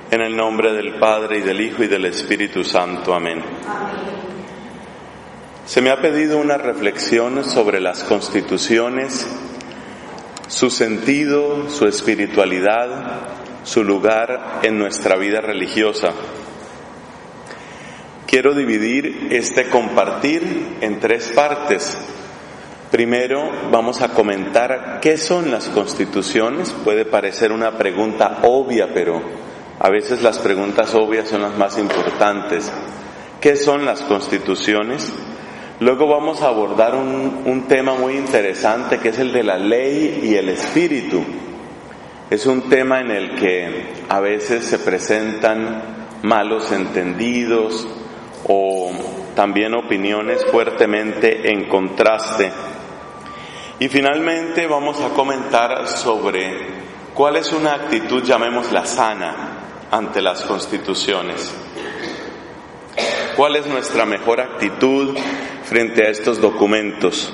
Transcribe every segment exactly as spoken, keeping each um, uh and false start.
En el nombre del Padre, y del Hijo, y del Espíritu Santo. Amén. Amén. Se me ha pedido una reflexión sobre las constituciones, su sentido, su espiritualidad, su lugar en nuestra vida religiosa. Quiero dividir este compartir en tres partes. Primero vamos a comentar qué son las constituciones. Puede parecer una pregunta obvia, pero a veces las preguntas obvias son las más importantes. ¿Qué son las constituciones? Luego vamos a abordar un, un tema muy interesante, que es el de la ley y el espíritu. Es un tema en el que a veces se presentan malos entendidos o también opiniones fuertemente en contraste. Y finalmente vamos a comentar sobre cuál es una actitud, llamémosla sana, ante las constituciones. ¿Cuál es nuestra mejor actitud frente a estos documentos?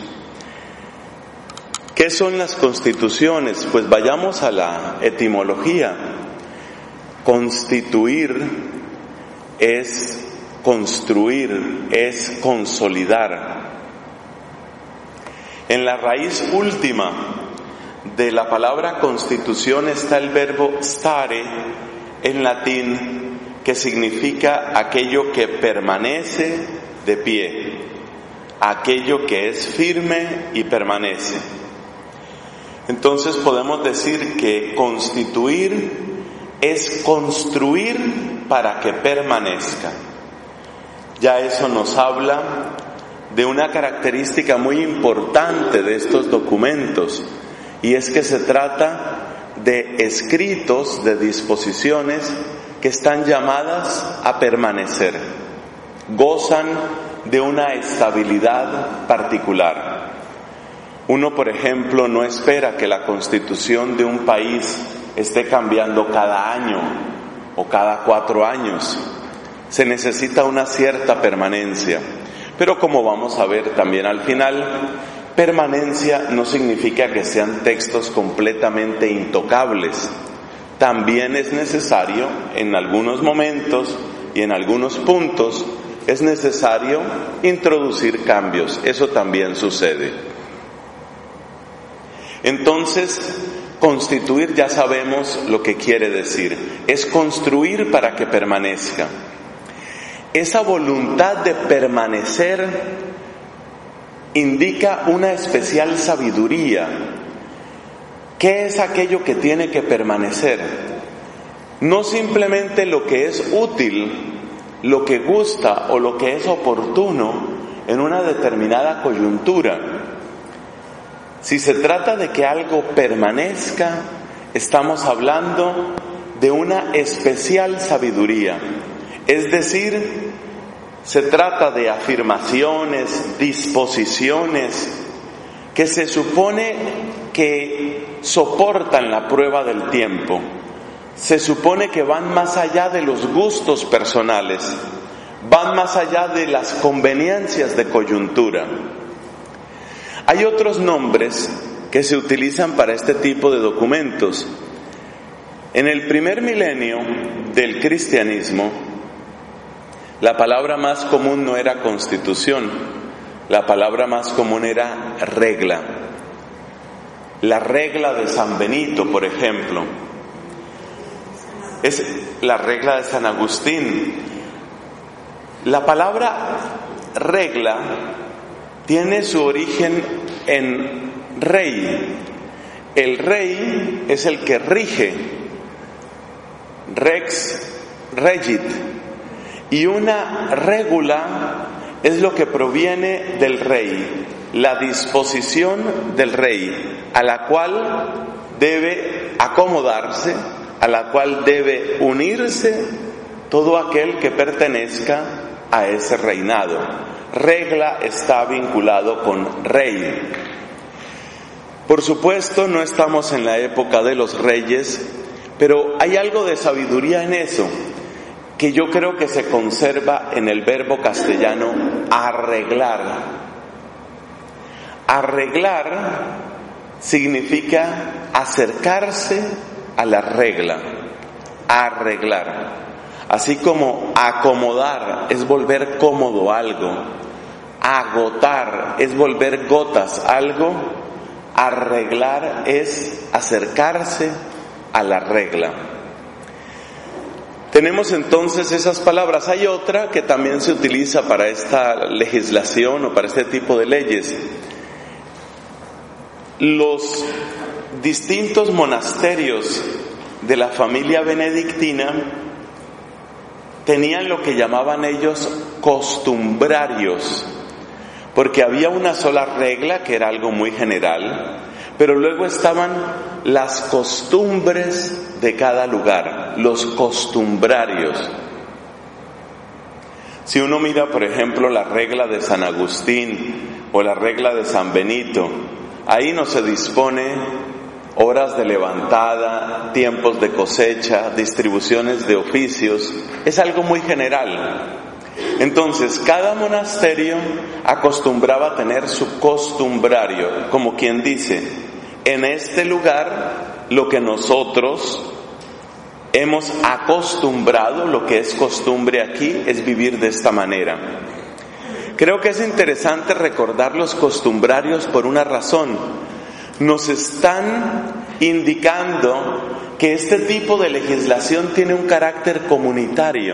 ¿Qué son las constituciones? Pues vayamos a la etimología. Constituir es construir, es consolidar. En la raíz última de la palabra constitución está el verbo stare en latín, que significa aquello que permanece de pie, aquello que es firme y permanece. Entonces podemos decir que constituir es construir para que permanezca. Ya eso nos habla de una característica muy importante de estos documentos, y es que se trata de escritos, de disposiciones que están llamadas a permanecer, gozan de una estabilidad particular. Uno, por ejemplo, no espera que la constitución de un país esté cambiando cada año o cada cuatro años. Se necesita una cierta permanencia. Pero como vamos a ver también al final, permanencia no significa que sean textos completamente intocables. También es necesario, en algunos momentos y en algunos puntos, es necesario introducir cambios. Eso también sucede. Entonces, constituir ya sabemos lo que quiere decir. Es construir para que permanezca. Esa voluntad de permanecer indica una especial sabiduría. ¿Qué es aquello que tiene que permanecer? No simplemente lo que es útil, lo que gusta o lo que es oportuno en una determinada coyuntura. Si se trata de que algo permanezca, estamos hablando de una especial sabiduría. Es decir, se trata de afirmaciones, disposiciones que se supone que soportan la prueba del tiempo. Se supone que van más allá de los gustos personales, van más allá de las conveniencias de coyuntura. Hay otros nombres que se utilizan para este tipo de documentos. En el primer milenio del cristianismo, la palabra más común no era constitución, la palabra más común era regla. La regla de San Benito, por ejemplo, es la regla de San Agustín. La palabra regla tiene su origen en rey. El rey es el que rige, rex regit, y una regula es lo que proviene del rey, la disposición del rey, a la cual debe acomodarse, a la cual debe unirse todo aquel que pertenezca a ese reinado. Regla está vinculado con rey. Por supuesto, no estamos en la época de los reyes, pero hay algo de sabiduría en eso, que yo creo que se conserva en el verbo castellano arreglar. Arreglar significa acercarse a la regla. arreglar. Así como acomodar es volver cómodo algo, agotar es volver gotas algo, arreglar es acercarse a la regla. Tenemos entonces esas palabras. Hay otra que también se utiliza para esta legislación o para este tipo de leyes. Los distintos monasterios de la familia benedictina tenían lo que llamaban ellos costumbrarios, porque había una sola regla que era algo muy general, pero luego estaban las costumbres de cada lugar, los costumbrarios. Si uno mira, por ejemplo, la regla de San Agustín o la regla de San Benito, ahí no se dispone horas de levantada, tiempos de cosecha, distribuciones de oficios, es algo muy general. Entonces, cada monasterio acostumbraba a tener su costumbrario, como quien dice, en este lugar lo que nosotros hemos acostumbrado, lo que es costumbre aquí, es vivir de esta manera. Creo que es interesante recordar los costumbrarios por una razón. Nos están indicando que este tipo de legislación tiene un carácter comunitario.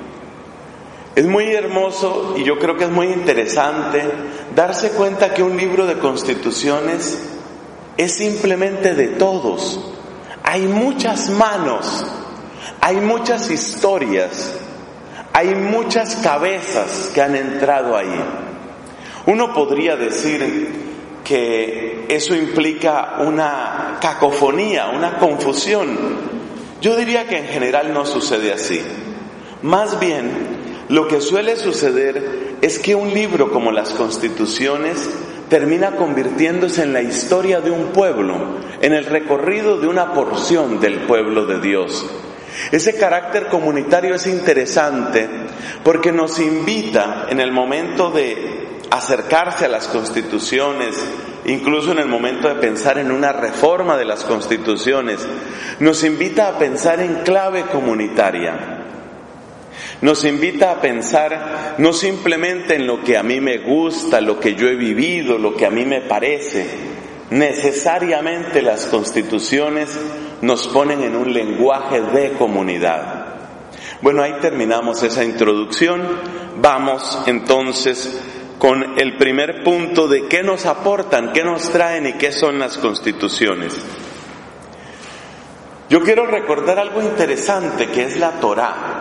Es muy hermoso y yo creo que es muy interesante darse cuenta que un libro de constituciones es simplemente de todos. Hay muchas manos, hay muchas historias, hay muchas cabezas que han entrado ahí. Uno podría decir que eso implica una cacofonía, una confusión. Yo diría que en general no sucede así. Más bien, lo que suele suceder es que un libro como las Constituciones termina convirtiéndose en la historia de un pueblo, en el recorrido de una porción del pueblo de Dios. Ese carácter comunitario es interesante porque nos invita en el momento de acercarse a las constituciones, incluso en el momento de pensar en una reforma de las constituciones, nos invita a pensar en clave comunitaria. Nos invita a pensar no simplemente en lo que a mí me gusta, lo que yo he vivido, lo que a mí me parece. Necesariamente las constituciones nos ponen en un lenguaje de comunidad. Bueno, ahí terminamos esa introducción. Vamos entonces con el primer punto de qué nos aportan, qué nos traen y qué son las constituciones. Yo quiero recordar algo interesante que es la Torá.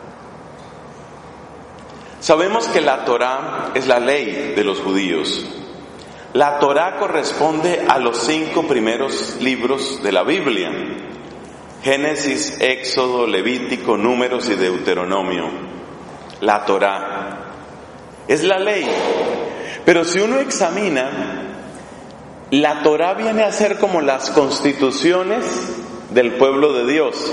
Sabemos que la Torá es la ley de los judíos. La Torá corresponde a los cinco primeros libros de la Biblia: Génesis, Éxodo, Levítico, Números y Deuteronomio. La Torá es la ley. Pero si uno examina, la Torá viene a ser como las constituciones del pueblo de Dios.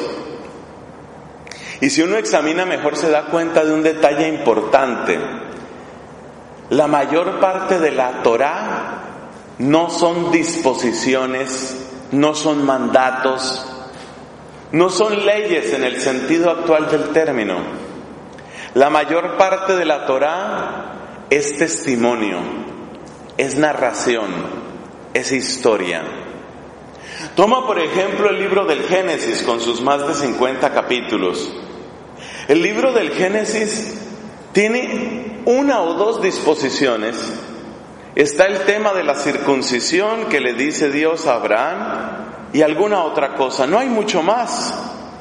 Y si uno examina mejor se da cuenta de un detalle importante. La mayor parte de la Torá no son disposiciones, no son mandatos, no son leyes en el sentido actual del término. La mayor parte de la Torá es testimonio, es narración, es historia. Toma por ejemplo el libro del Génesis con sus más de cincuenta capítulos. El libro del Génesis tiene una o dos disposiciones. Está el tema de la circuncisión que le dice Dios a Abraham y alguna otra cosa. No hay mucho más.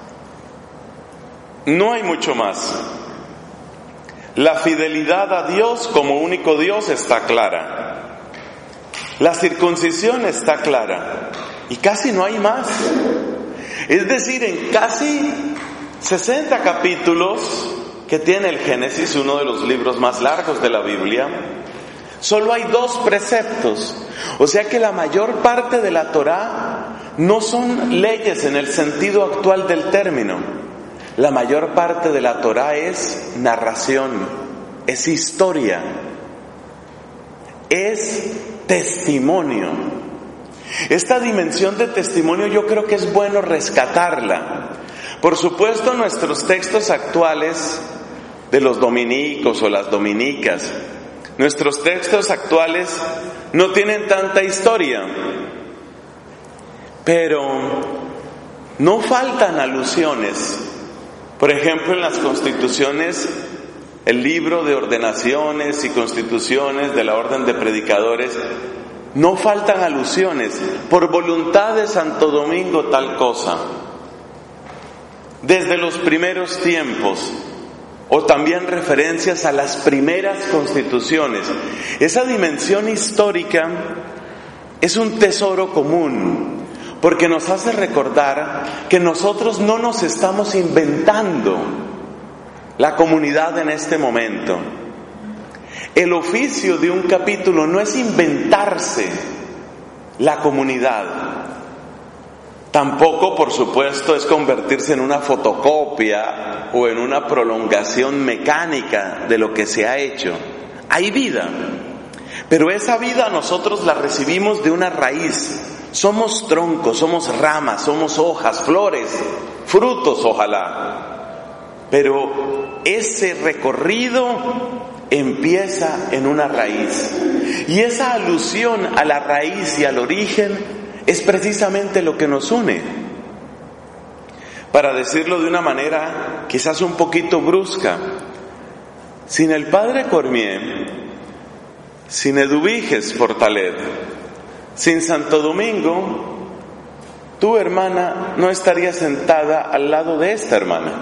No hay mucho más. La fidelidad a Dios como único Dios está clara. La circuncisión está clara. Y casi no hay más. Es decir, en casi sesenta capítulos que tiene el Génesis, uno de los libros más largos de la Biblia, solo hay dos preceptos. O sea que la mayor parte de la Torá no son leyes en el sentido actual del término. La mayor parte de la Torá es narración, es historia, es testimonio. Esta dimensión de testimonio yo creo que es bueno rescatarla, Por supuesto, nuestros textos actuales de los dominicos o las dominicas, nuestros textos actuales no tienen tanta historia, pero no faltan alusiones. Por ejemplo, en las constituciones, el libro de ordenaciones y constituciones de la Orden de Predicadores, no faltan alusiones. Por voluntad de Santo Domingo tal cosa. Desde los primeros tiempos, o también referencias a las primeras constituciones. Esa dimensión histórica es un tesoro común, porque nos hace recordar que nosotros no nos estamos inventando la comunidad en este momento. El oficio de un capítulo no es inventarse la comunidad. Tampoco, por supuesto, es convertirse en una fotocopia o en una prolongación mecánica de lo que se ha hecho. Hay vida, pero esa vida nosotros la recibimos de una raíz. Somos troncos, somos ramas, somos hojas, flores, frutos, ojalá. Pero ese recorrido empieza en una raíz. Y esa alusión a la raíz y al origen es precisamente lo que nos une. Para decirlo de una manera quizás un poquito brusca, sin el padre Cormier, sin Eduviges Portalet, sin Santo Domingo, tu hermana no estaría sentada al lado de esta hermana.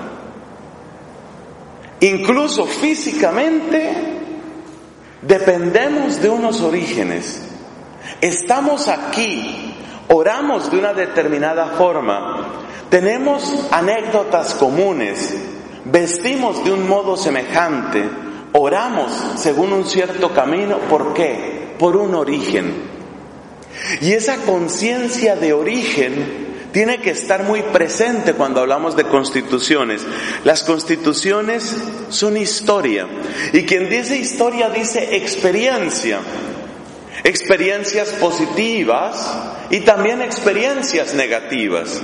Incluso físicamente dependemos de unos orígenes. Estamos aquí, oramos de una determinada forma, tenemos anécdotas comunes, vestimos de un modo semejante, oramos según un cierto camino. ¿Por qué? Por un origen. Y esa conciencia de origen tiene que estar muy presente cuando hablamos de constituciones. Las constituciones son historia. Y quien dice historia dice experiencia. Experiencias positivas y también experiencias negativas.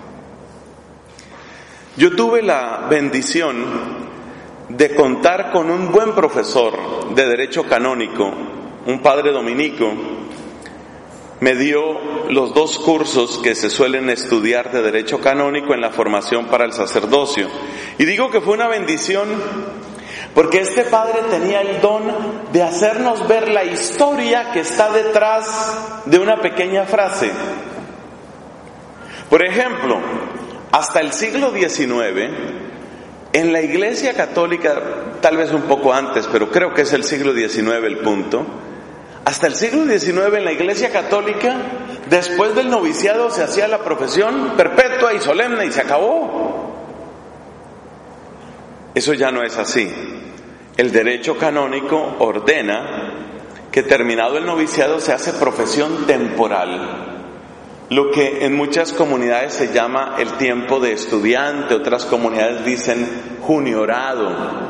Yo tuve la bendición de contar con un buen profesor de Derecho Canónico, un padre dominico. Me dio los dos cursos que se suelen estudiar de Derecho Canónico en la formación para el sacerdocio. Y digo que fue una bendición porque este padre tenía el don de hacernos ver la historia que está detrás de una pequeña frase. Por ejemplo, hasta el siglo diecinueve, en la Iglesia Católica, tal vez un poco antes, pero creo que es el siglo diecinueve el punto, hasta el siglo diecinueve en la Iglesia Católica, después del noviciado se hacía la profesión perpetua y solemne y se acabó. Eso ya no es así. El derecho canónico ordena que terminado el noviciado se hace profesión temporal, lo que en muchas comunidades se llama el tiempo de estudiante, otras comunidades dicen juniorado.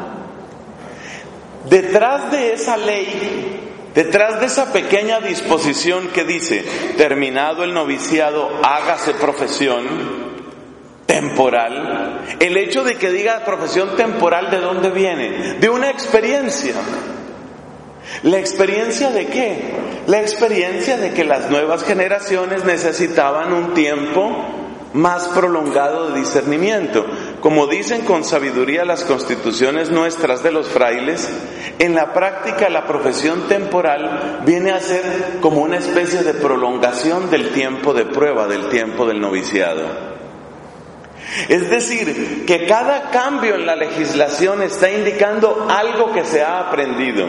Detrás de esa ley, detrás de esa pequeña disposición que dice, terminado el noviciado, hágase profesión temporal, el hecho de que diga profesión temporal, ¿de dónde viene? De una experiencia. ¿La experiencia de qué? La experiencia de que las nuevas generaciones necesitaban un tiempo más prolongado de discernimiento. Como dicen con sabiduría las constituciones nuestras de los frailes, en la práctica la profesión temporal viene a ser como una especie de prolongación del tiempo de prueba, del tiempo del noviciado. Es decir, que cada cambio en la legislación está indicando algo que se ha aprendido,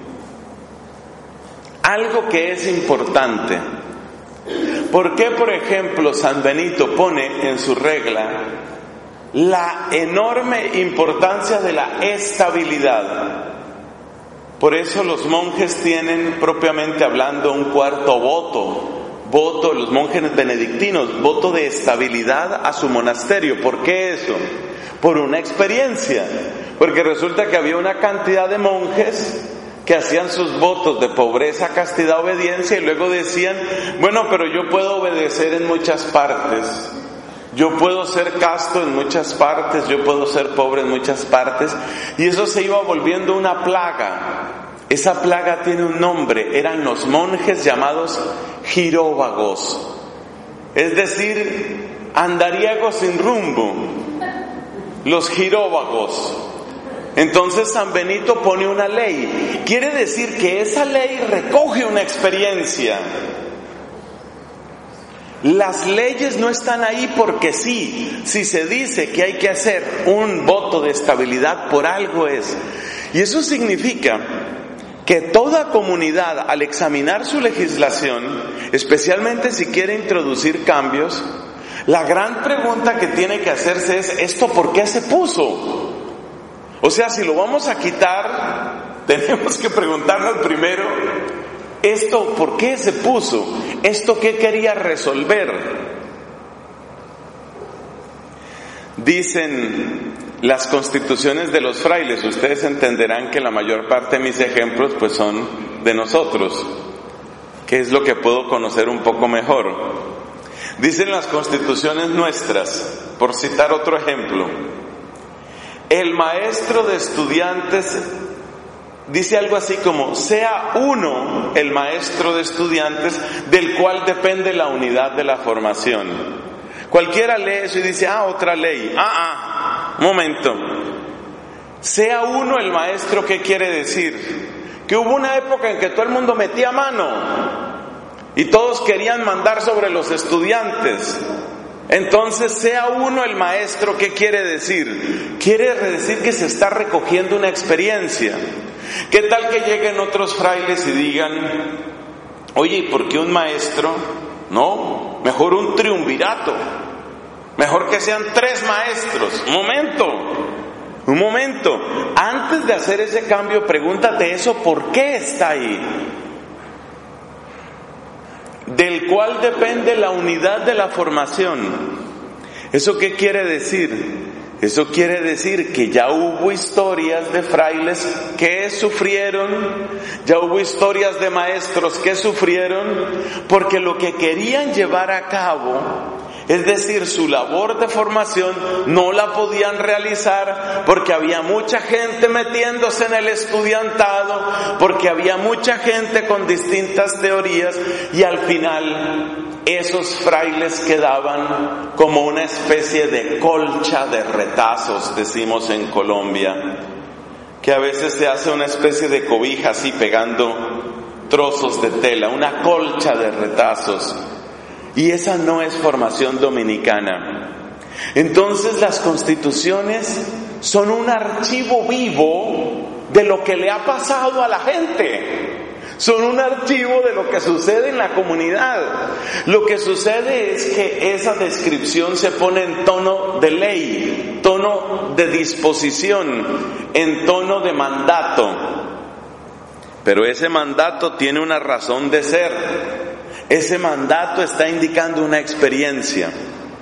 algo que es importante. ¿Por qué, por ejemplo, San Benito pone en su regla la enorme importancia de la estabilidad? Por eso los monjes tienen, propiamente hablando, un cuarto voto. Voto, los monjes benedictinos, voto de estabilidad a su monasterio. ¿Por qué eso? Por una experiencia. Porque resulta que había una cantidad de monjes que hacían sus votos de pobreza, castidad, obediencia y luego decían, bueno, pero yo puedo obedecer en muchas partes. Yo puedo ser casto en muchas partes, yo puedo ser pobre en muchas partes, y eso se iba volviendo una plaga. Esa plaga tiene un nombre, eran los monjes llamados giróvagos, es decir, andariegos sin rumbo, los giróvagos. Entonces San Benito pone una ley, quiere decir que esa ley recoge una experiencia. Las leyes no están ahí porque sí. Si se dice que hay que hacer un voto de estabilidad, por algo es. Y eso significa que toda comunidad, al examinar su legislación, especialmente si quiere introducir cambios, la gran pregunta que tiene que hacerse es: ¿esto por qué se puso? O sea, si lo vamos a quitar, tenemos que preguntarnos primero: ¿esto por qué se puso? ¿Esto qué quería resolver? Dicen las constituciones de los frailes, ustedes entenderán que la mayor parte de mis ejemplos pues son de nosotros, que es lo que puedo conocer un poco mejor. Dicen las constituciones nuestras, por citar otro ejemplo: el maestro de estudiantes, dice algo así como: sea uno el maestro de estudiantes del cual depende la unidad de la formación. Cualquiera lee eso y dice: ah, otra ley. Ah, ah, momento. Sea uno el maestro, ¿qué quiere decir? Que hubo una época en que todo el mundo metía mano y todos querían mandar sobre los estudiantes. Entonces, sea uno el maestro, ¿qué quiere decir? Quiere decir que se está recogiendo una experiencia. ¿Qué tal que lleguen otros frailes y digan: oye, ¿y por qué un maestro? No, mejor un triunvirato, mejor que sean tres maestros. Un momento, un momento, antes de hacer ese cambio, pregúntate eso: ¿por qué está ahí? Del cual depende la unidad de la formación. ¿Eso qué quiere decir? Eso quiere decir que ya hubo historias de frailes que sufrieron, ya hubo historias de maestros que sufrieron, porque lo que querían llevar a cabo, es decir, su labor de formación, no la podían realizar porque había mucha gente metiéndose en el estudiantado, porque había mucha gente con distintas teorías, y al final esos frailes quedaban como una especie de colcha de retazos, decimos en Colombia, que a veces se hace una especie de cobija así pegando trozos de tela, una colcha de retazos. Y esa no es formación dominicana. Entonces las constituciones son un archivo vivo de lo que le ha pasado a la gente. Son un archivo de lo que sucede en la comunidad. Lo que sucede es que esa descripción se pone en tono de ley, tono de disposición, en tono de mandato. Pero ese mandato tiene una razón de ser. Ese mandato está indicando una experiencia.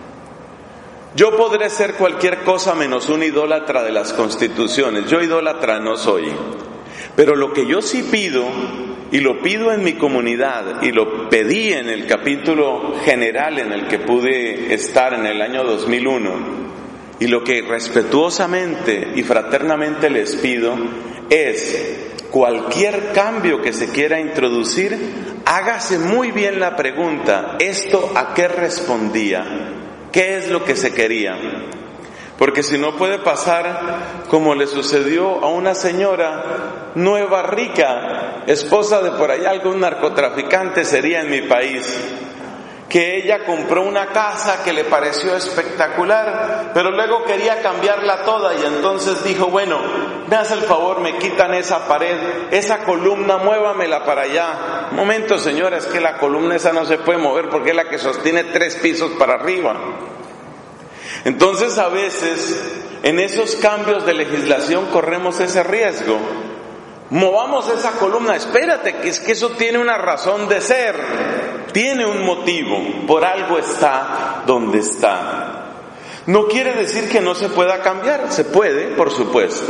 Yo podré ser cualquier cosa menos un idólatra de las constituciones. Yo idólatra no soy. Pero lo que yo sí pido, y lo pido en mi comunidad, y lo pedí en el capítulo general en el que pude estar en el año dos mil uno, y lo que respetuosamente y fraternamente les pido es: cualquier cambio que se quiera introducir, hágase muy bien la pregunta: ¿esto a qué respondía? ¿Qué es lo que se quería? Porque si no puede pasar como le sucedió a una señora nueva rica, esposa de por allá algún narcotraficante sería en mi país, que ella compró una casa que le pareció espectacular, pero luego quería cambiarla toda, y entonces dijo: bueno, me hace el favor, me quitan esa pared, esa columna, muévamela para allá. Un momento, señora, es que la columna esa no se puede mover porque es la que sostiene tres pisos para arriba. Entonces, a veces, en esos cambios de legislación corremos ese riesgo. Movamos esa columna, espérate, que es que eso tiene una razón de ser, tiene un motivo, por algo está donde está. No quiere decir que no se pueda cambiar, se puede, por supuesto.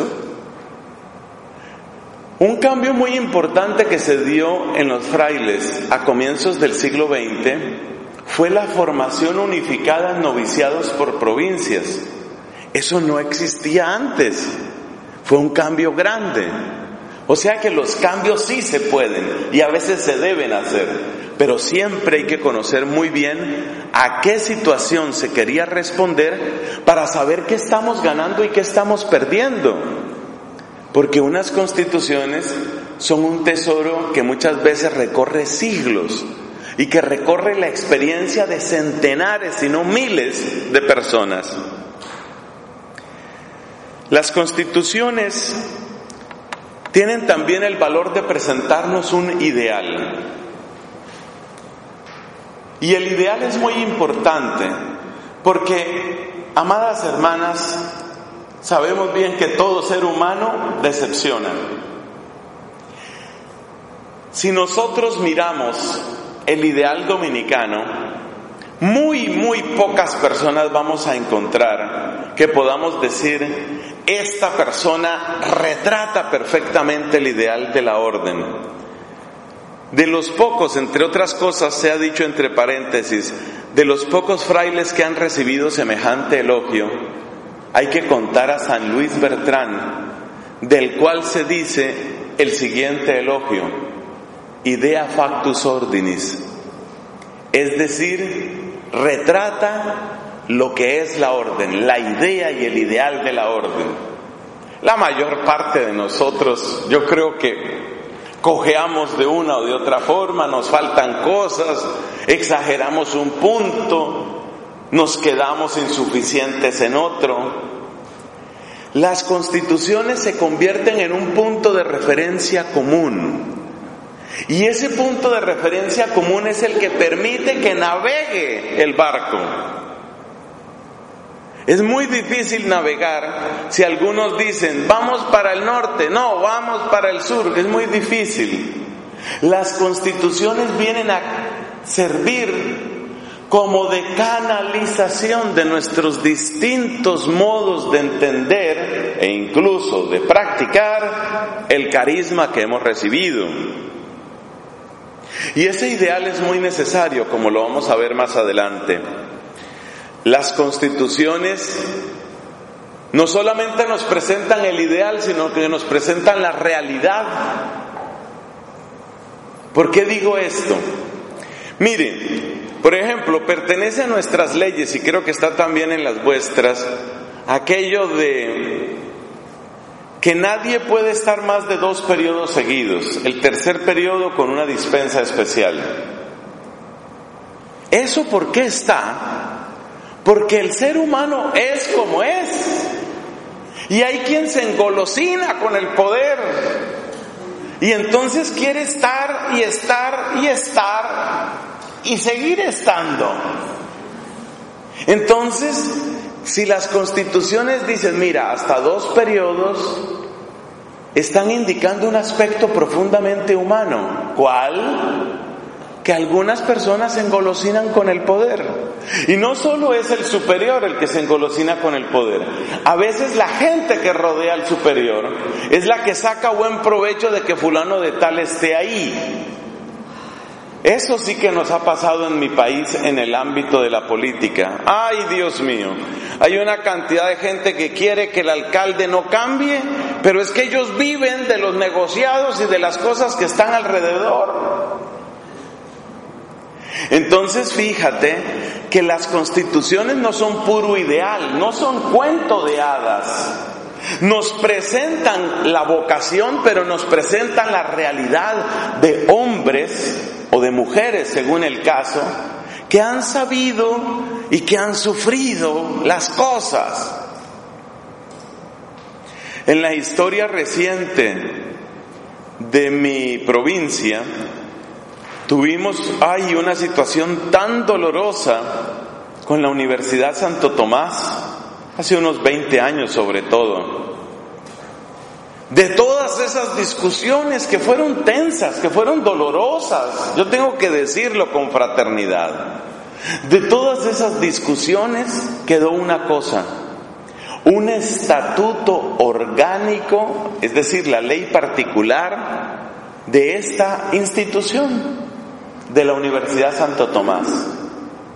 Un cambio muy importante que se dio en los frailes a comienzos del siglo veinte fue la formación unificada en noviciados por provincias. Eso no existía antes. Fue un cambio grande. O sea que los cambios sí se pueden y a veces se deben hacer, pero siempre hay que conocer muy bien a qué situación se quería responder para saber qué estamos ganando y qué estamos perdiendo. Porque unas constituciones son un tesoro que muchas veces recorre siglos y que recorre la experiencia de centenares, si no miles de personas. Las constituciones tienen también el valor de presentarnos un ideal. Y el ideal es muy importante porque, amadas hermanas, sabemos bien que todo ser humano decepciona. Si nosotros miramos el ideal dominicano, muy, muy pocas personas vamos a encontrar que podamos decir: esta persona retrata perfectamente el ideal de la orden. De los pocos, entre otras cosas, se ha dicho entre paréntesis, de los pocos frailes que han recibido semejante elogio, hay que contar a San Luis Bertrán, del cual se dice el siguiente elogio: idea factus ordinis, es decir, retrata lo que es la orden, la idea y el ideal de la orden. La mayor parte de nosotros, yo creo que cojeamos de una o de otra forma, nos faltan cosas, exageramos un punto, nos quedamos insuficientes en otro. Las constituciones se convierten en un punto de referencia común. Y ese punto de referencia común es el que permite que navegue el barco. Es muy difícil navegar si algunos dicen, vamos para el norte, no, vamos para el sur, es muy difícil. Las constituciones vienen a servir como de canalización de nuestros distintos modos de entender e incluso de practicar el carisma que hemos recibido. Y ese ideal es muy necesario, como lo vamos a ver más adelante. Las constituciones no solamente nos presentan el ideal, sino que nos presentan la realidad. ¿Por qué digo esto? Miren, por ejemplo, pertenece a nuestras leyes, y creo que está también en las vuestras, aquello de que nadie puede estar más de dos periodos seguidos, el tercer periodo con una dispensa especial. ¿Eso por qué está? Porque el ser humano es como es. Y hay quien se engolosina con el poder. Y entonces quiere estar y estar y estar y seguir estando. Entonces, si las constituciones dicen, mira, hasta dos periodos, están indicando un aspecto profundamente humano. ¿Cuál? Que algunas personas se engolosinan con el poder. Y no solo es el superior el que se engolosina con el poder. A veces la gente que rodea al superior es la que saca buen provecho de que fulano de tal esté ahí. Eso sí que nos ha pasado en mi país en el ámbito de la política. ¡Ay, Dios mío! Hay una cantidad de gente que quiere que el alcalde no cambie, pero es que ellos viven de los negociados y de las cosas que están alrededor. Entonces fíjate que las constituciones no son puro ideal, no son cuento de hadas. Nos presentan la vocación, pero nos presentan la realidad de hombres o de mujeres, según el caso, que han sabido y que han sufrido las cosas. En la historia reciente de mi provincia, tuvimos ay, una situación tan dolorosa con la Universidad Santo Tomás, hace unos veinte años sobre todo. De todas esas discusiones que fueron tensas, que fueron dolorosas, yo tengo que decirlo con fraternidad, de todas esas discusiones quedó una cosa: un estatuto orgánico, es decir, la ley particular de esta institución, de la Universidad Santo Tomás.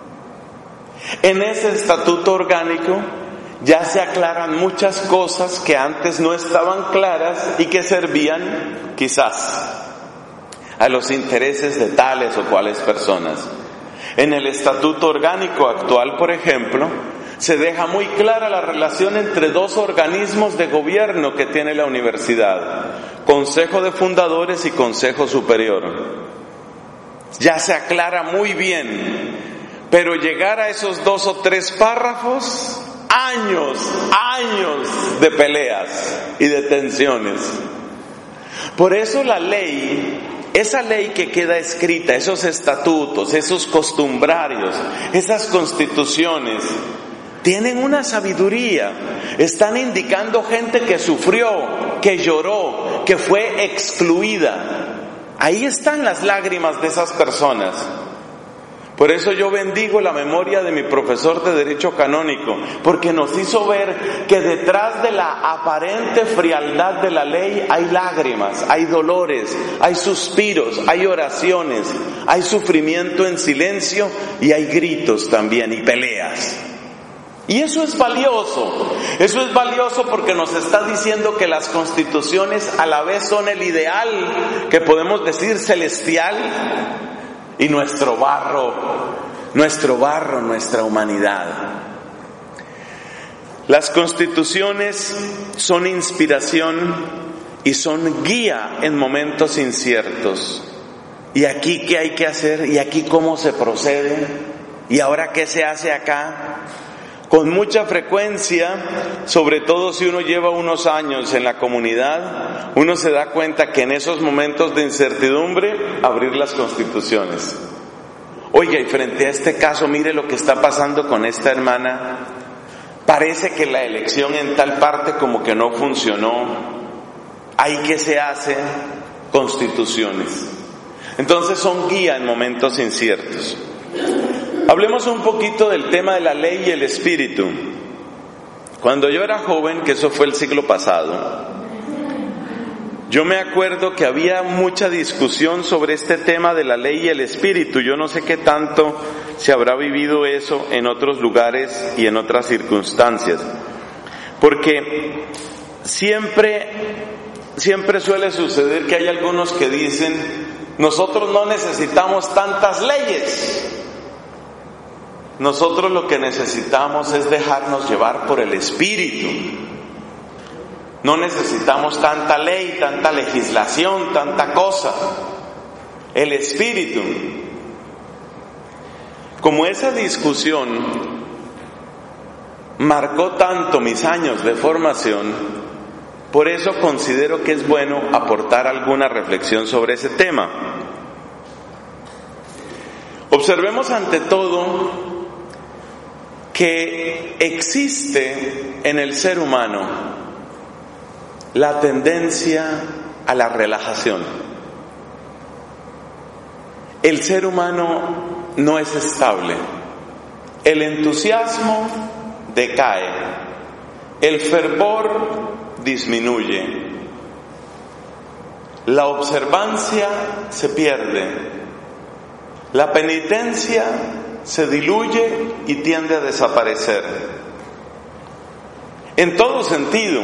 En ese estatuto orgánico ya se aclaran muchas cosas que antes no estaban claras y que servían quizás a los intereses de tales o cuales personas. En el estatuto orgánico actual, por ejemplo, se deja muy clara la relación entre dos organismos de gobierno que tiene la universidad: Consejo de Fundadores y Consejo Superior. Ya se aclara muy bien, pero llegar a esos dos o tres párrafos, años, años de peleas y de tensiones. Por eso la ley, esa ley que queda escrita, esos estatutos, esos costumbrarios, esas constituciones, tienen una sabiduría. Están indicando gente que sufrió, que lloró, que fue excluida. Ahí están las lágrimas de esas personas. Por eso yo bendigo la memoria de mi profesor de Derecho Canónico, porque nos hizo ver que detrás de la aparente frialdad de la ley hay lágrimas, hay dolores, hay suspiros, hay oraciones, hay sufrimiento en silencio y hay gritos también y peleas. Y eso es valioso, eso es valioso porque nos está diciendo que las constituciones a la vez son el ideal, que podemos decir celestial, y nuestro barro, nuestro barro, nuestra humanidad. Las constituciones son inspiración y son guía en momentos inciertos. ¿Y aquí qué hay que hacer? ¿Y aquí cómo se procede? ¿Y ahora qué se hace acá? Con mucha frecuencia, sobre todo si uno lleva unos años en la comunidad, uno se da cuenta que en esos momentos de incertidumbre, abrir las constituciones. Oiga, y frente a este caso, mire lo que está pasando con esta hermana. Parece que la elección en tal parte como que no funcionó. ¿Ahí qué se hace? Constituciones. Entonces son guía en momentos inciertos. Hablemos un poquito del tema de la ley y el espíritu. Cuando yo era joven, que eso fue el siglo pasado, yo me acuerdo que había mucha discusión sobre este tema de la ley y el espíritu. Yo no sé qué tanto se habrá vivido eso en otros lugares y en otras circunstancias. Porque siempre, siempre suele suceder que hay algunos que dicen, nosotros no necesitamos tantas leyes. Nosotros lo que necesitamos es dejarnos llevar por el Espíritu. No necesitamos tanta ley, tanta legislación, tanta cosa. El Espíritu. Como esa discusión marcó tanto mis años de formación, por eso considero que es bueno aportar alguna reflexión sobre ese tema. Observemos ante todo que existe en el ser humano la tendencia a la relajación. El ser humano no es estable. El entusiasmo decae. El fervor disminuye. La observancia se pierde. La penitencia se diluye y tiende a desaparecer. En todo sentido.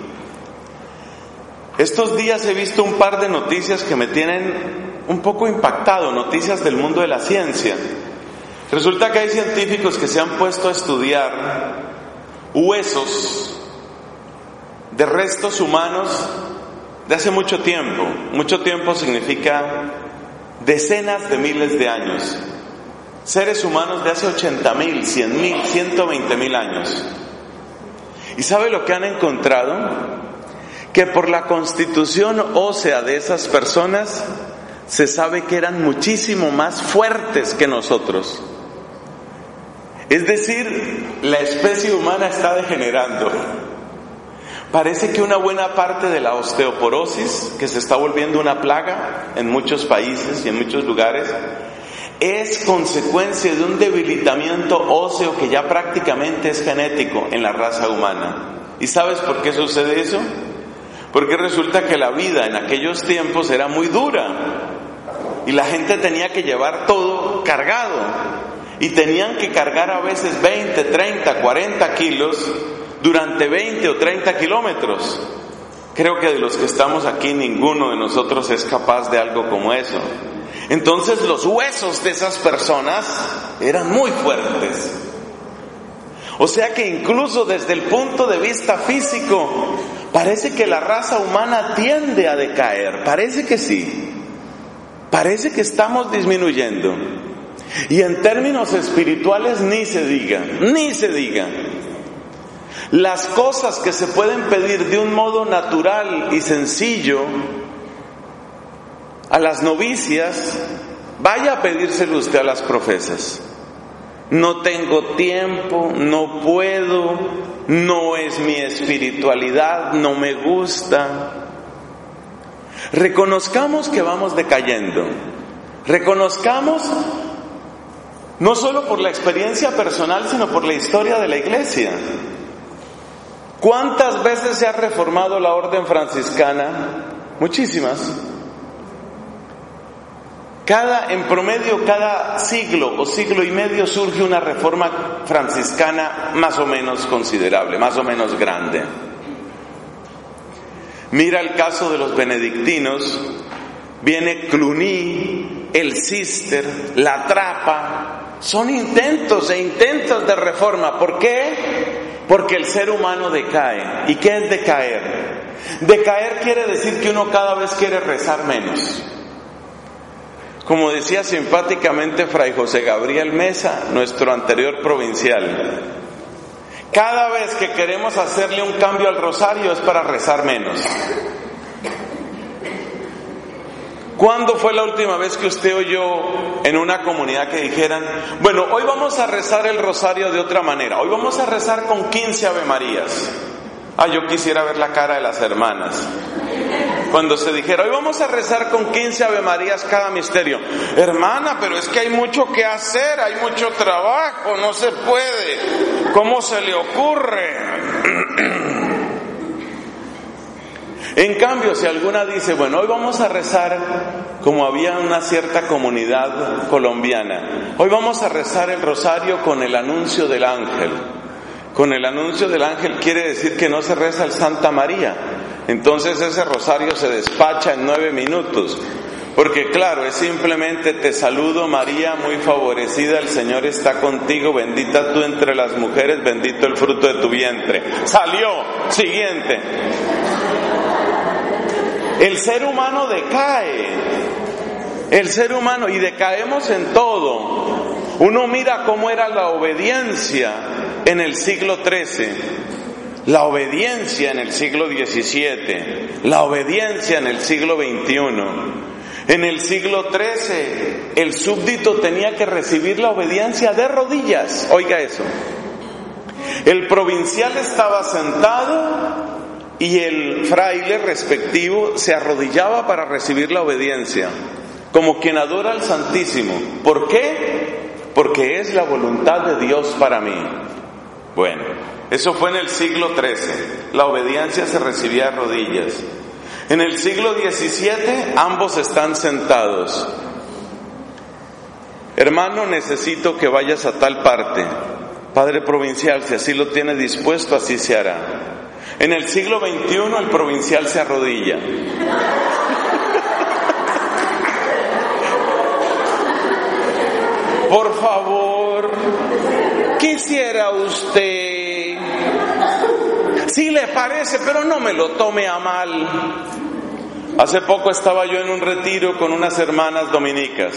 Estos días he visto un par de noticias que me tienen un poco impactado, noticias del mundo de la ciencia. Resulta que hay científicos que se han puesto a estudiar huesos de restos humanos de hace mucho tiempo. Mucho tiempo significa decenas de miles de años. Seres humanos de hace ochenta mil, cien mil, ciento veinte mil años. ¿Y sabe lo que han encontrado? Que por la constitución ósea de esas personas se sabe que eran muchísimo más fuertes que nosotros. Es decir, la especie humana está degenerando. Parece que una buena parte de la osteoporosis, que se está volviendo una plaga en muchos países y en muchos lugares, es consecuencia de un debilitamiento óseo que ya prácticamente es genético en la raza humana. ¿Y sabes por qué sucede eso? Porque resulta que la vida en aquellos tiempos era muy dura y la gente tenía que llevar todo cargado. y tenían que cargar a veces veinte, treinta, cuarenta kilos durante veinte o treinta kilómetros. Creo que de los que estamos aquí ninguno de nosotros es capaz de algo como eso. Entonces los huesos de esas personas eran muy fuertes. O sea que incluso desde el punto de vista físico, parece que la raza humana tiende a decaer. Parece que sí. Parece que estamos disminuyendo. Y en términos espirituales ni se diga, ni se diga. Las cosas que se pueden pedir de un modo natural y sencillo a las novicias, vaya a pedírselo usted a las profesas. No tengo tiempo, no puedo, no es mi espiritualidad, no me gusta. Reconozcamos que vamos decayendo. Reconozcamos no solo por la experiencia personal, sino por la historia de la iglesia. ¿Cuántas veces se ha reformado la orden franciscana? Muchísimas. Cada, en promedio, cada siglo o siglo y medio surge una reforma franciscana más o menos considerable, más o menos grande. Mira el caso de los benedictinos, viene Cluny, el Cister, la Trapa, son intentos e intentos de reforma. ¿Por qué? Porque el ser humano decae. ¿Y qué es decaer? Decaer quiere decir que uno cada vez quiere rezar menos. Como decía simpáticamente Fray José Gabriel Mesa, nuestro anterior provincial, cada vez que queremos hacerle un cambio al rosario es para rezar menos. ¿Cuándo fue la última vez que usted oyó en una comunidad que dijeran, bueno, hoy vamos a rezar el rosario de otra manera, hoy vamos a rezar con quince Ave Marías? Ah, yo quisiera ver la cara de las hermanas cuando se dijera, hoy vamos a rezar con quince Ave Marías cada misterio. Hermana, pero es que hay mucho que hacer, hay mucho trabajo, no se puede. ¿Cómo se le ocurre? En cambio, si alguna dice, bueno, hoy vamos a rezar, como había una cierta comunidad colombiana, hoy vamos a rezar el rosario con el anuncio del ángel. Con el anuncio del ángel quiere decir que no se reza el Santa María. Entonces ese rosario se despacha en nueve minutos. Porque claro, es simplemente te saludo María, muy favorecida, el Señor está contigo, bendita tú entre las mujeres, bendito el fruto de tu vientre. Salió, siguiente. El ser humano decae, el ser humano, y decaemos en todo. Uno mira cómo era la obediencia en el siglo trece, la obediencia en el siglo diecisiete, la obediencia en el siglo veintiuno. En el siglo trece, el súbdito tenía que recibir la obediencia de rodillas. Oiga eso. El provincial estaba sentado y el fraile respectivo se arrodillaba para recibir la obediencia, como quien adora al Santísimo. ¿Por qué? Porque es la voluntad de Dios para mí. Bueno, eso fue en el siglo trece. La obediencia se recibía de rodillas. En el siglo diecisiete, ambos están sentados. Hermano, necesito que vayas a tal parte. Padre provincial, si así lo tiene dispuesto, así se hará. En el siglo veintiuno, el provincial se arrodilla. Por favor, quisiera usted, si le parece, pero no me lo tome a mal. Hace poco estaba yo en un retiro con unas hermanas dominicas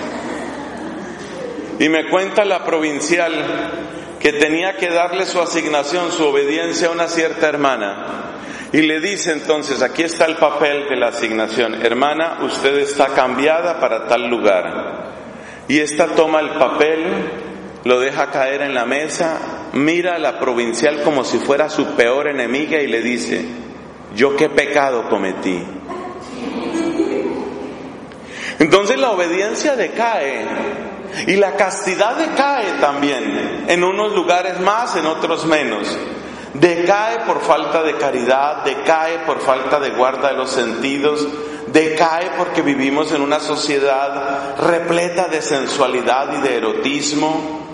y me cuenta la provincial que tenía que darle su asignación, su obediencia a una cierta hermana, y le dice entonces, aquí está el papel de la asignación, hermana, usted está cambiada para tal lugar. Y esta toma el papel, lo deja caer en la mesa, mira a la provincial como si fuera su peor enemiga y le dice, ¿yo qué pecado cometí? Entonces la obediencia decae y la castidad decae también, en unos lugares más, en otros menos. Decae por falta de caridad, decae por falta de guarda de los sentidos, decae porque vivimos en una sociedad repleta de sensualidad y de erotismo.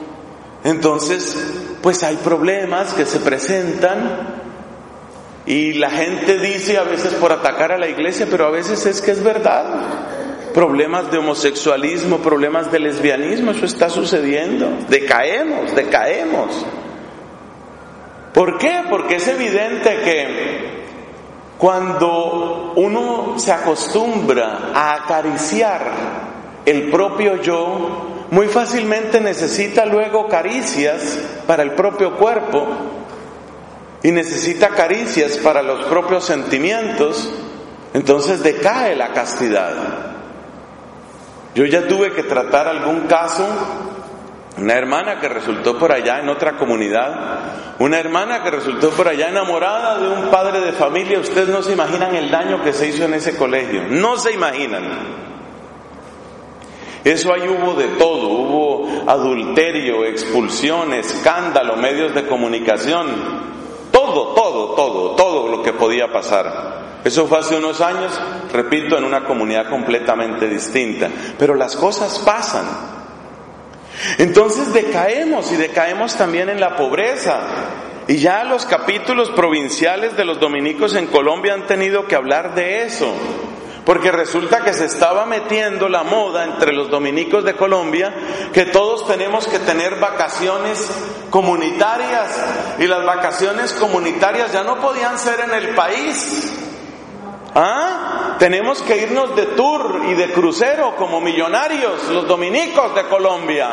Entonces, pues hay problemas que se presentan y la gente dice a veces por atacar a la iglesia, pero a veces es que es verdad. Problemas de homosexualismo, problemas de lesbianismo, eso está sucediendo. Decaemos, decaemos. ¿Por qué? Porque es evidente que cuando uno se acostumbra a acariciar el propio yo, muy fácilmente necesita luego caricias para el propio cuerpo y necesita caricias para los propios sentimientos, entonces decae la castidad. Yo ya tuve que tratar algún caso, una hermana que resultó por allá en otra comunidad, una hermana que resultó por allá enamorada de un padre de familia. Ustedes no se imaginan el daño que se hizo en ese colegio, no se imaginan. Eso ahí hubo de todo, hubo adulterio, expulsión, escándalo, medios de comunicación, todo, todo, todo, todo lo que podía pasar. Eso fue hace unos años, repito, en una comunidad completamente distinta. Pero las cosas pasan. Entonces decaemos y decaemos también en la pobreza. Y ya los capítulos provinciales de los dominicos en Colombia han tenido que hablar de eso. Porque resulta que se estaba metiendo la moda entre los dominicos de Colombia que todos tenemos que tener vacaciones comunitarias, y las vacaciones comunitarias ya no podían ser en el país. ¿Ah? Tenemos que irnos de tour y de crucero como millonarios los dominicos de Colombia.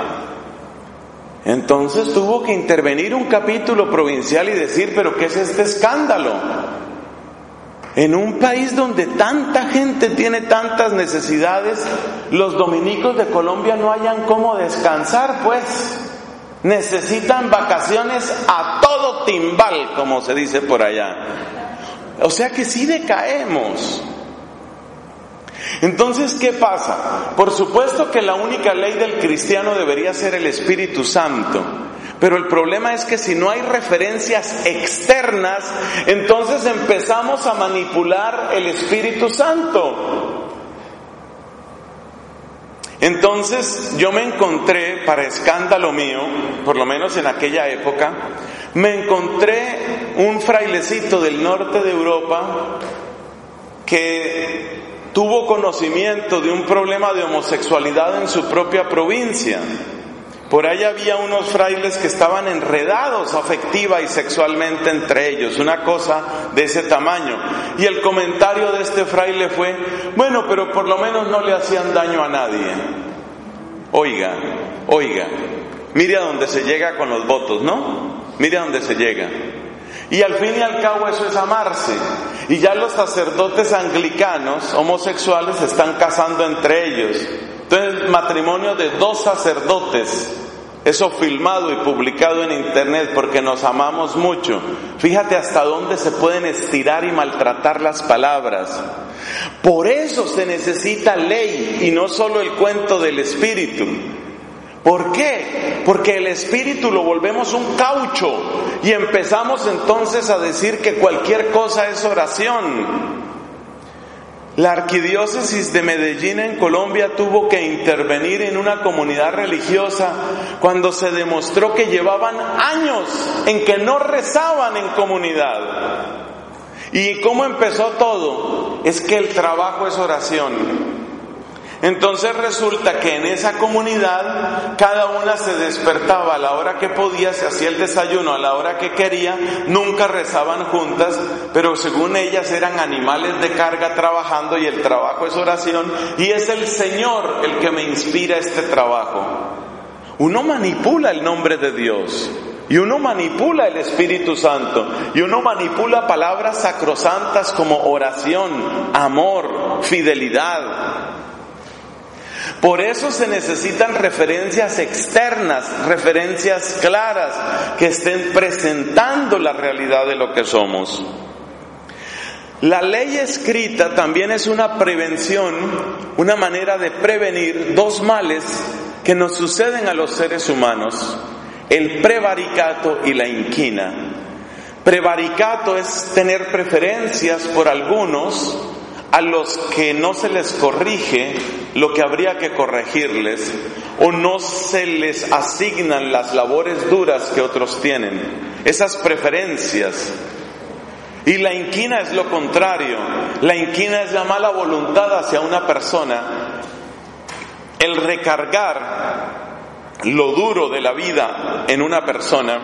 Entonces tuvo que intervenir un capítulo provincial y decir, pero ¿qué es este escándalo? En un país donde tanta gente tiene tantas necesidades, los dominicos de Colombia no hayan cómo descansar, pues necesitan vacaciones a todo timbal, como se dice por allá. O sea que sí decaemos. Entonces, ¿qué pasa? Por supuesto que la única ley del cristiano debería ser el Espíritu Santo. Pero el problema es que si no hay referencias externas, entonces empezamos a manipular el Espíritu Santo. Entonces yo me encontré, para escándalo mío, por lo menos en aquella época, me encontré un frailecito del norte de Europa que tuvo conocimiento de un problema de homosexualidad en su propia provincia. Por ahí había unos frailes que estaban enredados afectiva y sexualmente entre ellos, una cosa de ese tamaño. Y el comentario de este fraile fue, bueno, pero por lo menos no le hacían daño a nadie. Oiga, oiga, mire a dónde se llega con los votos, ¿no? Mire a dónde se llega. Y al fin y al cabo eso es amarse. Y ya los sacerdotes anglicanos homosexuales se están casando entre ellos. Entonces, matrimonio de dos sacerdotes, eso filmado y publicado en internet, porque nos amamos mucho. Fíjate hasta dónde se pueden estirar y maltratar las palabras. Por eso se necesita ley y no solo el cuento del Espíritu. ¿Por qué? Porque el Espíritu lo volvemos un caucho y empezamos entonces a decir que cualquier cosa es oración. La arquidiócesis de Medellín en Colombia tuvo que intervenir en una comunidad religiosa cuando se demostró que llevaban años en que no rezaban en comunidad. ¿Y cómo empezó todo? Es que el trabajo es oración. Entonces resulta que en esa comunidad cada una se despertaba a la hora que podía, se hacía el desayuno a la hora que quería, nunca rezaban juntas, pero según ellas eran animales de carga trabajando, y el trabajo es oración, y es el Señor el que me inspira este trabajo. Uno manipula el nombre de Dios, y uno manipula el Espíritu Santo, y uno manipula palabras sacrosantas como oración, amor, fidelidad. Por eso se necesitan referencias externas, referencias claras, que estén presentando la realidad de lo que somos. La ley escrita también es una prevención, una manera de prevenir dos males que nos suceden a los seres humanos: el prevaricato y la inquina. Prevaricato es tener preferencias por algunos, a los que no se les corrige lo que habría que corregirles, o no se les asignan las labores duras que otros tienen, esas preferencias. Y la inquina es lo contrario. La inquina es la mala voluntad hacia una persona, el recargar lo duro de la vida en una persona.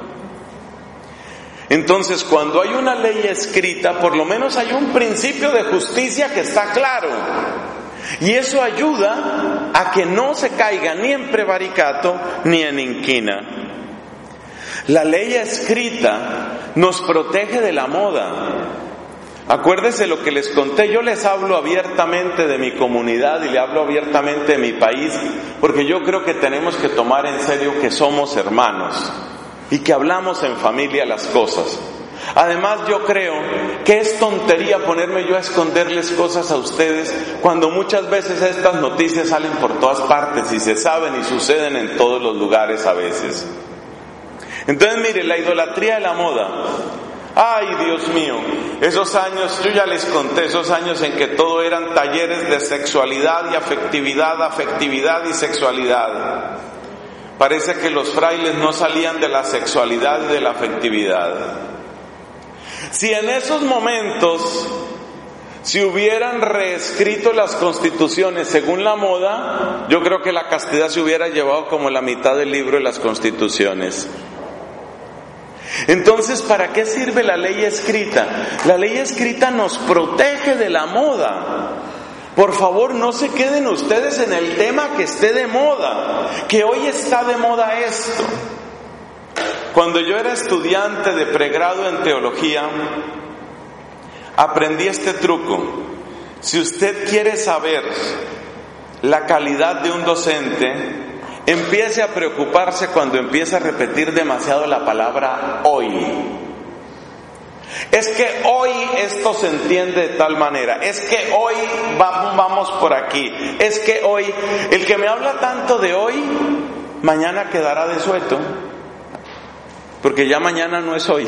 Entonces, cuando hay una ley escrita, por lo menos hay un principio de justicia que está claro. Y eso ayuda a que no se caiga ni en prevaricato ni en inquina. La ley escrita nos protege de la moda. Acuérdese lo que les conté, yo les hablo abiertamente de mi comunidad y le hablo abiertamente de mi país, porque yo creo que tenemos que tomar en serio que somos hermanos y que hablamos en familia las cosas. Además, yo creo que es tontería ponerme yo a esconderles cosas a ustedes cuando muchas veces estas noticias salen por todas partes y se saben y suceden en todos los lugares a veces. Entonces, mire, la idolatría de la moda. Ay, Dios mío, esos años, yo ya les conté, esos años en que todo eran talleres de sexualidad y afectividad, afectividad y sexualidad. Parece que los frailes no salían de la sexualidad y de la afectividad. Si en esos momentos se hubieran reescrito las constituciones según la moda, yo creo que la castidad se hubiera llevado como la mitad del libro de las constituciones. Entonces, ¿para qué sirve la ley escrita? La ley escrita nos protege de la moda. Por favor, no se queden ustedes en el tema que esté de moda, que hoy está de moda esto. Cuando yo era estudiante de pregrado en teología, aprendí este truco. Si usted quiere saber la calidad de un docente, empiece a preocuparse cuando empieza a repetir demasiado la palabra hoy. Es que hoy esto se entiende de tal manera, es que hoy vamos, vamos por aquí, es que hoy, el que me habla tanto de hoy, mañana quedará desueto, porque ya mañana no es hoy.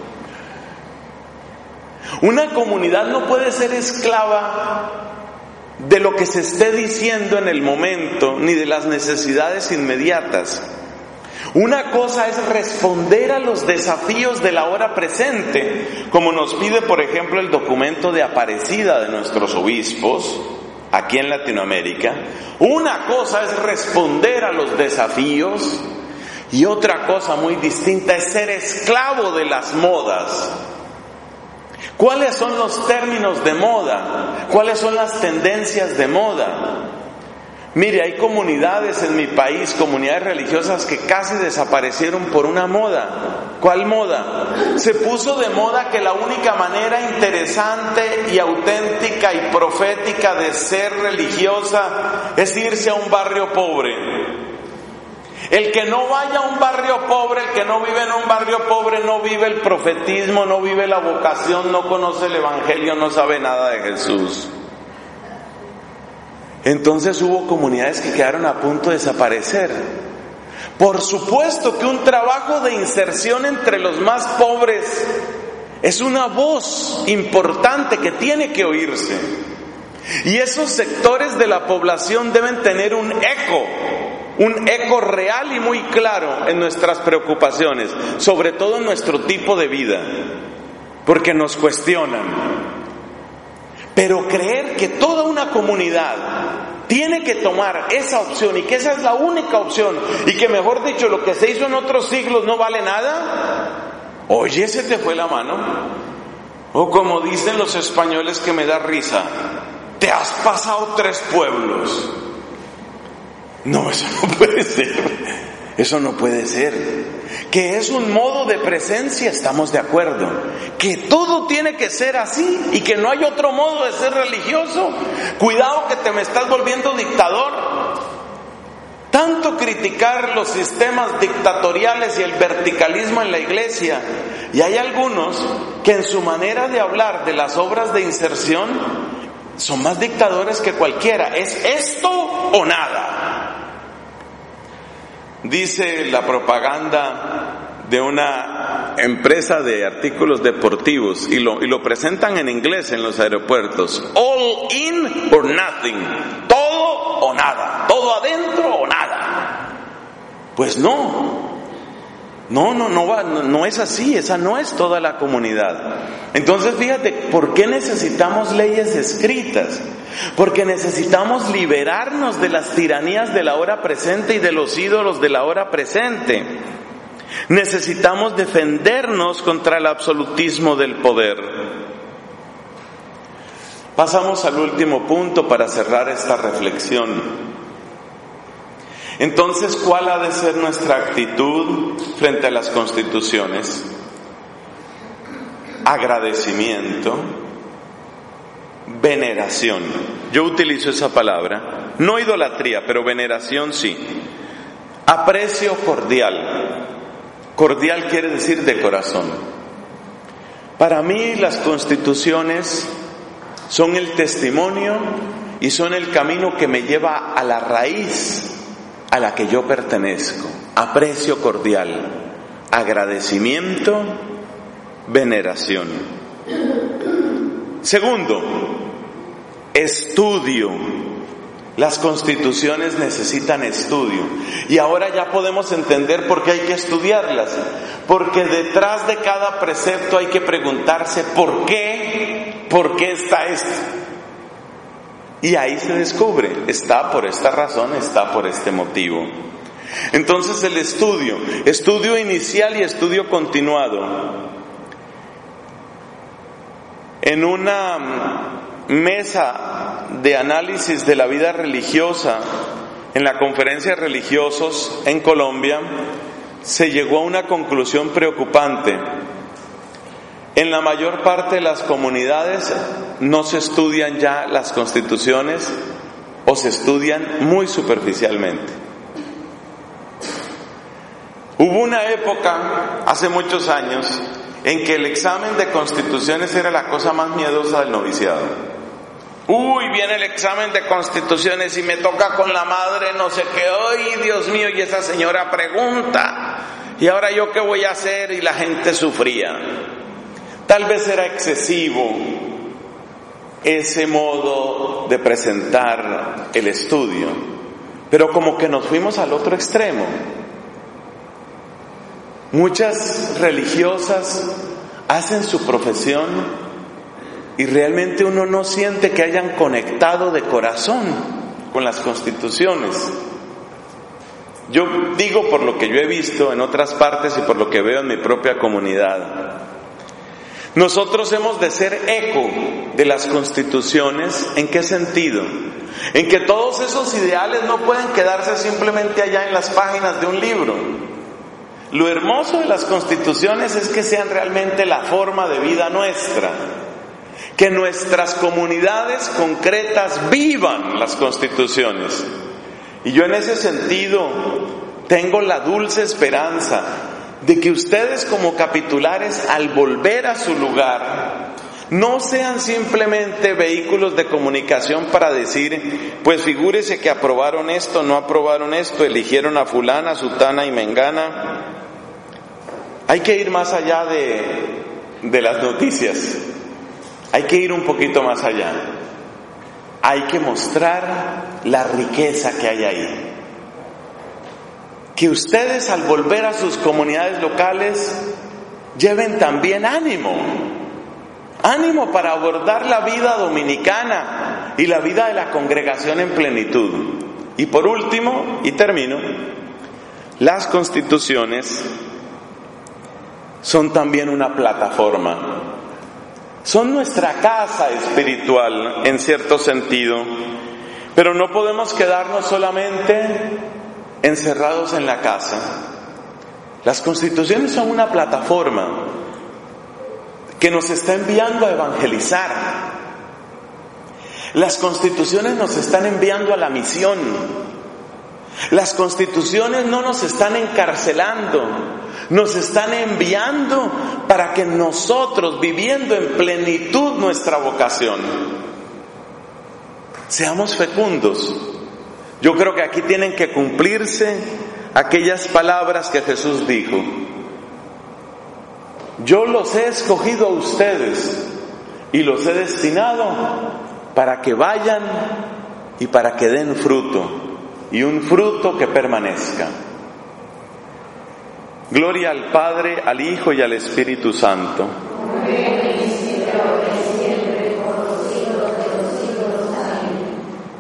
Una comunidad no puede ser esclava de lo que se esté diciendo en el momento, ni de las necesidades inmediatas. Una cosa es responder a los desafíos de la hora presente, como nos pide, por ejemplo, el documento de Aparecida de nuestros obispos, aquí en Latinoamérica. Una cosa es responder a los desafíos, y otra cosa muy distinta es ser esclavo de las modas. ¿Cuáles son los términos de moda? ¿Cuáles son las tendencias de moda? Mire, hay comunidades en mi país, comunidades religiosas que casi desaparecieron por una moda. ¿Cuál moda? Se puso de moda que la única manera interesante y auténtica y profética de ser religiosa es irse a un barrio pobre. El que no vaya a un barrio pobre, el que no vive en un barrio pobre, no vive el profetismo, no vive la vocación, no conoce el evangelio, no sabe nada de Jesús. Entonces hubo comunidades que quedaron a punto de desaparecer. Por supuesto que un trabajo de inserción entre los más pobres es una voz importante que tiene que oírse. Y esos sectores de la población deben tener un eco, un eco real y muy claro en nuestras preocupaciones, sobre todo en nuestro tipo de vida, porque nos cuestionan. Pero creer que toda una comunidad tiene que tomar esa opción y que esa es la única opción y que, mejor dicho, lo que se hizo en otros siglos no vale nada, oye, se te fue la mano. O como dicen los españoles, que me da risa, te has pasado tres pueblos. No, eso no puede ser, eso no puede ser. Que es un modo de presencia, estamos de acuerdo. Que todo tiene que ser así y que no hay otro modo de ser religioso. Cuidado que te me estás volviendo dictador. Tanto criticar los sistemas dictatoriales y el verticalismo en la iglesia. Y hay algunos que en su manera de hablar de las obras de inserción son más dictadores que cualquiera. ¿Es esto o nada? Dice la propaganda de una empresa de artículos deportivos y lo, y lo presentan en inglés en los aeropuertos. All in or nothing. Todo o nada. Todo adentro o nada. Pues no. No, no, no va, no, no es así. Esa no es toda la comunidad. Entonces fíjate, ¿por qué necesitamos leyes escritas? Porque necesitamos liberarnos de las tiranías de la hora presente y de los ídolos de la hora presente. Necesitamos defendernos contra el absolutismo del poder. Pasamos al último punto para cerrar esta reflexión. Entonces, ¿cuál ha de ser nuestra actitud frente a las constituciones? Agradecimiento, veneración. Yo utilizo esa palabra, no idolatría, pero veneración sí. Aprecio cordial. Cordial quiere decir de corazón. Para mí las constituciones son el testimonio y son el camino que me lleva a la raíz a la que yo pertenezco. Aprecio cordial, agradecimiento, veneración. Segundo, estudio. Las constituciones necesitan estudio. Y ahora ya podemos entender por qué hay que estudiarlas. Porque detrás de cada precepto hay que preguntarse ¿por qué? ¿Por qué está esto? Y ahí se descubre, está por esta razón, está por este motivo. Entonces el estudio, estudio inicial y estudio continuado. En una mesa de análisis de la vida religiosa en la conferencia de religiosos en Colombia, se llegó a una conclusión preocupante. En la mayor parte de las comunidades no se estudian ya las constituciones o se estudian muy superficialmente. Hubo una época, hace muchos años, en que el examen de constituciones era la cosa más miedosa del noviciado. Uy, viene el examen de constituciones y me toca con la madre no sé qué. Ay, Dios mío, y esa señora pregunta. ¿Y ahora yo qué voy a hacer? Y la gente sufría. Tal vez era excesivo ese modo de presentar el estudio, pero como que nos fuimos al otro extremo. Muchas religiosas hacen su profesión y realmente uno no siente que hayan conectado de corazón con las constituciones. Yo digo por lo que yo he visto en otras partes y por lo que veo en mi propia comunidad. Nosotros hemos de ser eco de las constituciones. ¿En qué sentido? En que todos esos ideales no pueden quedarse simplemente allá en las páginas de un libro. Lo hermoso de las constituciones es que sean realmente la forma de vida nuestra. Que nuestras comunidades concretas vivan las constituciones. Y yo en ese sentido tengo la dulce esperanza de que ustedes como capitulares, al volver a su lugar, no sean simplemente vehículos de comunicación para decir, pues figúrese que aprobaron esto, no aprobaron esto, eligieron a fulana, sutana y mengana. Hay que ir más allá de, de las noticias. Hay que ir un poquito más allá. Hay que mostrar la riqueza que hay ahí. Que ustedes al volver a sus comunidades locales lleven también ánimo. Ánimo para abordar la vida dominicana y la vida de la congregación en plenitud. Y por último, y termino, las constituciones son también una plataforma. Son nuestra casa espiritual en cierto sentido, pero no podemos quedarnos solamente encerrados en la casa. Las constituciones son una plataforma que nos está enviando a evangelizar. Las constituciones nos están enviando a la misión. Las constituciones no nos están encarcelando, nos están enviando para que nosotros, viviendo en plenitud nuestra vocación, seamos fecundos. Yo creo que aquí tienen que cumplirse aquellas palabras que Jesús dijo: Yo los he escogido a ustedes y los he destinado para que vayan y para que den fruto, y un fruto que permanezca. Gloria al Padre, al Hijo y al Espíritu Santo. Amén.